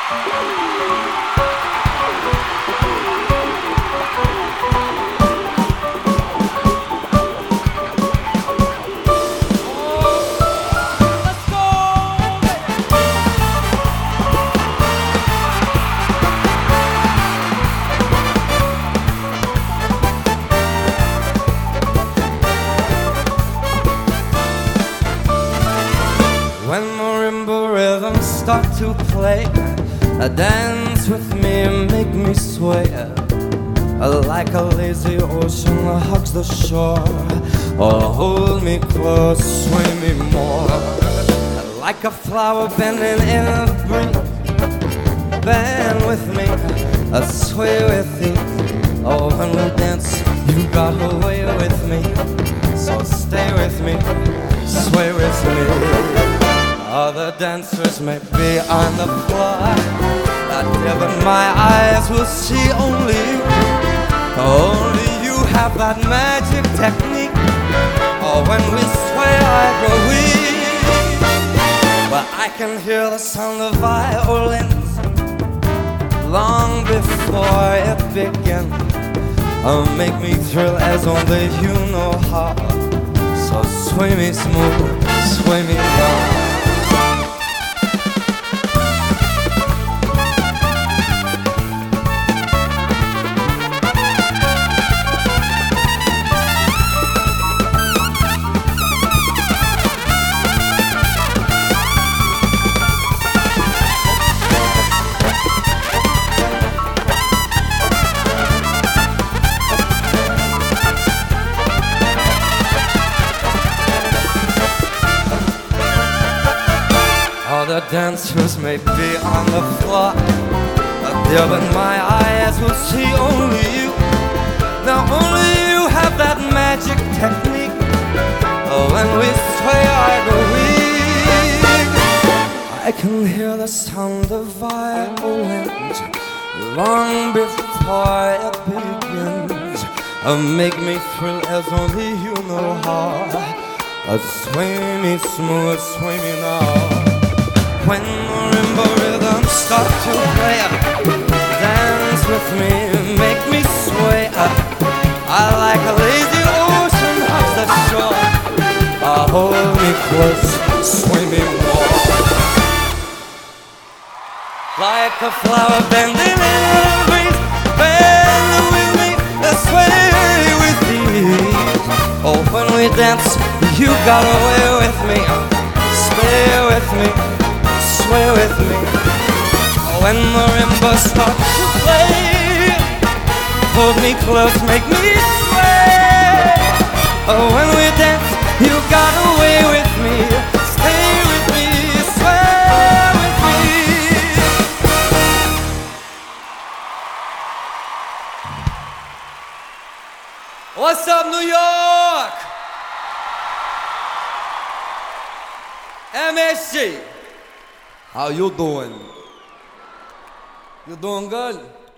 When marimba rhythms start to play, dance with me and make me sway. Like a lazy ocean hugs the shore. Oh, hold me close, sway me more. Like a flower bending in a breeze, bend with me, sway with you. Oh, when we dance, you got away with me. So stay with me, sway with me. Other dancers may be on the floor, but my eyes will see only you. Only you have that magic technique. Oh, when we sway, I grow weak. But I can hear the sound of violins long before it begins. Oh, make me thrill as only you know how. So sway me smooth, sway me down. The dancers may be on the floor, but my eyes will see only you. Now only you have that magic technique. Oh, when we sway, I go weak. I can hear the sound of violins long before it begins. Make me thrill as only you know how. Sway me smooth, sway me now. When marimba rhythms start to play, dance with me, make me sway. I like a lazy ocean hugs the shore. Hold me close, sway me more. Like a flower bending in a breeze, bend with me, sway with ease. Oh, when we dance, you got away with me. Stay with me, sway with me. When marimba starts to play, hold me close, make me sway. When we dance, you got away with me. Stay with me, sway with me. What's up, New York? MSG. How you doing? You doing good?